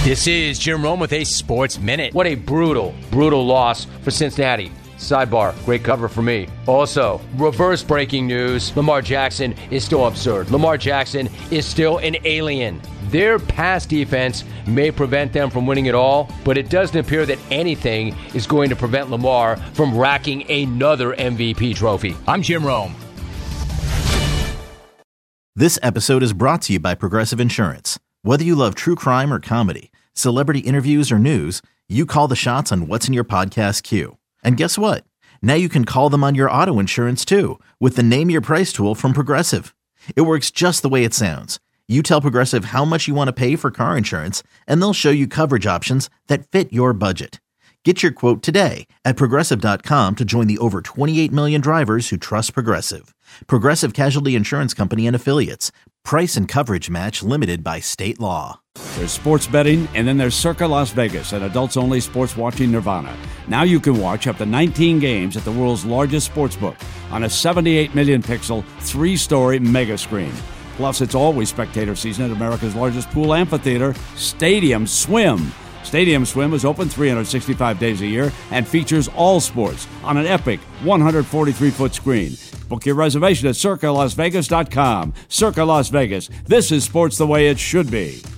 This is Jim Rome with a Sports Minute. What a brutal loss for Cincinnati. Sidebar, great cover for me. Also, reverse breaking news, Lamar Jackson is still absurd. Lamar Jackson is still an alien. Their pass defense may prevent them from winning it all, but it doesn't appear that anything is going to prevent Lamar from racking another MVP trophy. I'm Jim Rome. This episode is brought to you by Progressive Insurance. Whether you love true crime or comedy, celebrity interviews or news, you call the shots on what's in your podcast queue. And guess what? Now you can call them on your auto insurance too with the Name Your Price tool from Progressive. It works just the way it sounds. You tell Progressive how much you want to pay for car insurance, and they'll show you coverage options that fit your budget. Get your quote today at Progressive.com to join the over 28 million drivers who trust Progressive. Progressive Casualty Insurance Company and Affiliates. Price and coverage match limited by state law. There's sports betting, and then there's Circa Las Vegas, an adults-only sports watching nirvana. Now you can watch up to 19 games at the world's largest sportsbook on a 78 million pixel, 3-story mega screen. Plus, it's always spectator season at America's largest pool amphitheater, Stadium Swim. Stadium Swim is open 365 days a year and features all sports on an epic 143-foot screen. Book your reservation at CircaLasVegas.com. Circa Las Vegas. This is sports the way it should be.